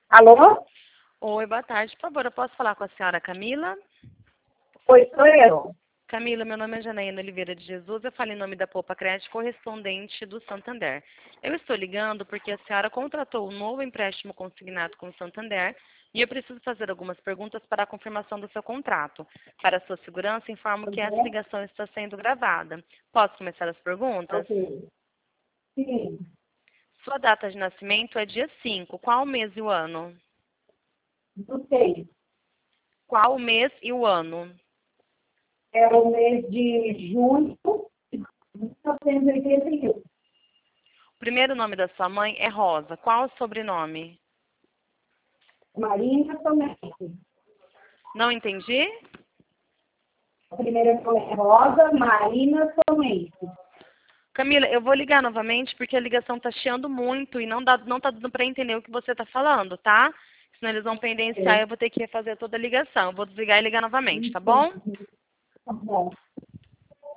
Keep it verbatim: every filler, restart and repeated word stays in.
Alô? Oi, boa tarde. Por favor, eu posso falar com a senhora Camila? Oi, sou eu. Camila, meu nome é Janaína Oliveira de Jesus. Eu falo em nome da Poupa Crédito, correspondente do Santander. Eu estou ligando porque a senhora contratou um novo empréstimo consignado com o Santander e eu preciso fazer algumas perguntas para a confirmação do seu contrato. Para a sua segurança, informo que essa Ok. ligação está sendo gravada. Posso começar as perguntas? Ok. Sim, Sua data de nascimento é dia cinco. Qual o mês e o ano? não sei. Qual o mês e o ano? É o mês de junho de mil novecentos e oitenta e um. O primeiro nome da sua mãe é Rosa. Qual o sobrenome? Marina Somente. Não entendi? A primeira nome é Rosa Marina Somente. Camila, eu vou ligar novamente porque a ligação tá chiando muito e não, dá, não tá dando para entender o que você tá falando, tá? Senão eles vão pendenciar e eu vou ter que refazer toda a ligação. Eu vou desligar e ligar novamente, tá bom? Tá bom.